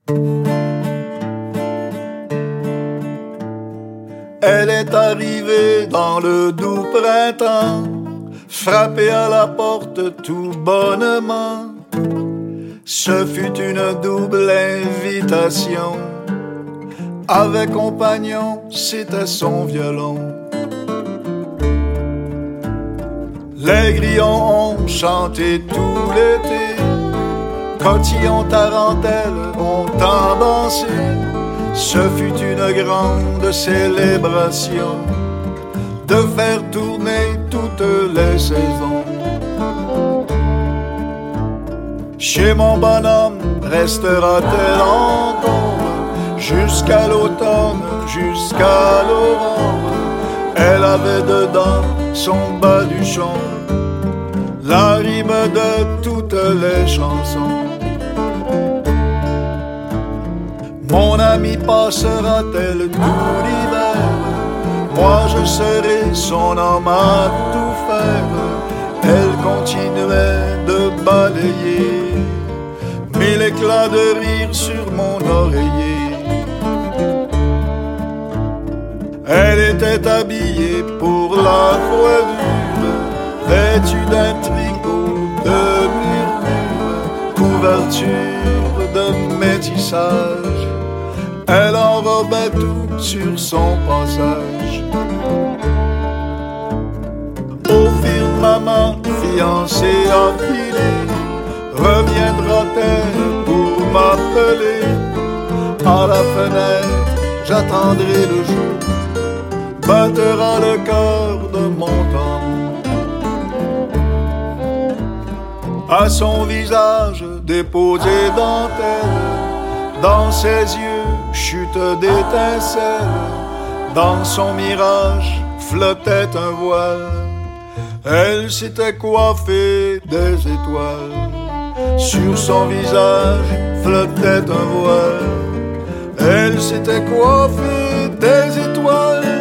Elle est arrivée dans le doux printemps, frappée à la porte tout bonnement. Ce fut une double invitation. Avec compagnon, c'était son violon. Les grillons ont chanté tout l'été, cotillons, tarentelles ont tant dansé. Ce fut une grande célébration de faire tourner toutes les saisons. Chez mon bonhomme restera-t-elle encore jusqu'à l'automne, jusqu'à l'aurore? Elle avait dedans son baluchon, la rime de toutes les chansons. Mon amie passera-t-elle tout l'hiver? Moi je serai son homme à tout faire. Elle continuait de balayer mille éclats de rire sur mon oreiller. Elle était habillée pour la froidure, vêtue d'un tricot de murmure, couverture de métissage. Elle enrobait tout sur son passage. Au firmament, fiancée affilée, reviendra-t-elle pour m'appeler? À la fenêtre, j'attendrai le jour, battra le cœur de mon tambour. À son visage déposé dentelle, dans ses yeux chute d'étincelles, dans son mirage flottait un voile. Elle s'était coiffée des étoiles, sur son visage flottait un voile. Elle s'était coiffée des étoiles,